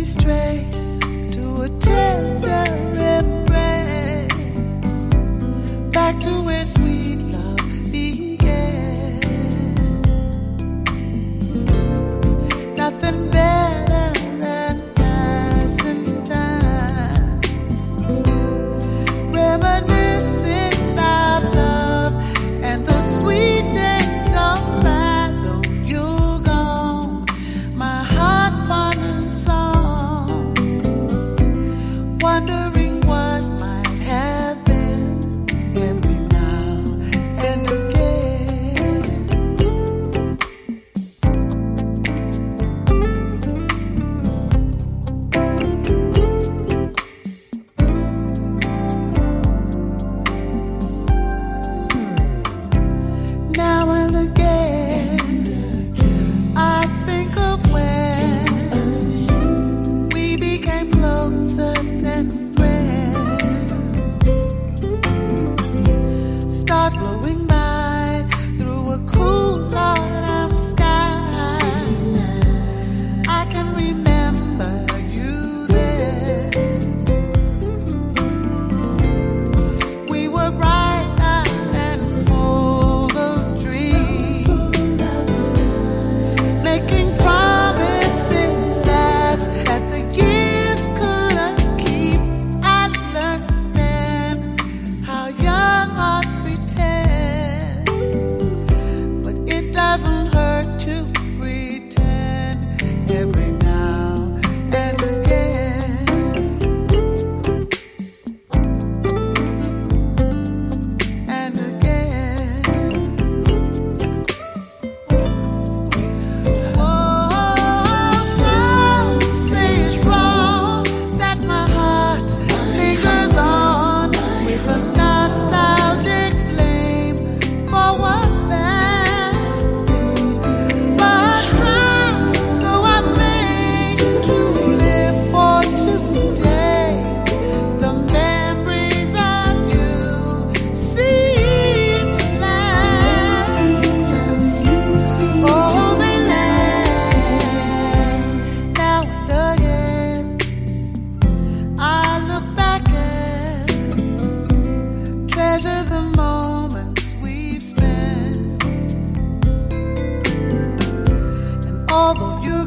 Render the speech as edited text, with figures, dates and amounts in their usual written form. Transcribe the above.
strays to a tender embrace, back to where sweet love began. Nothing better than passing time, reminiscing about love and the sweet days of life. Though you're gone, my heart wanders on, wondering what might have been every now and again. Now and again, I think of when we became closer than friends. Stars blowing by through a cool autumn sky. I can remember you there. We were bright and full of dreams, making promises that the years couldn't keep. I learned then how young hearts pretend, but it doesn't hurt to pretend every now and again. And again. Oh, some say it's wrong that my heart lingers on with a nostalgic flame for what's past. But try though I may to live for today, the memories of you seem to last. Oh, they last. Now and again, I look back and treasure the moments we've spent. And although you're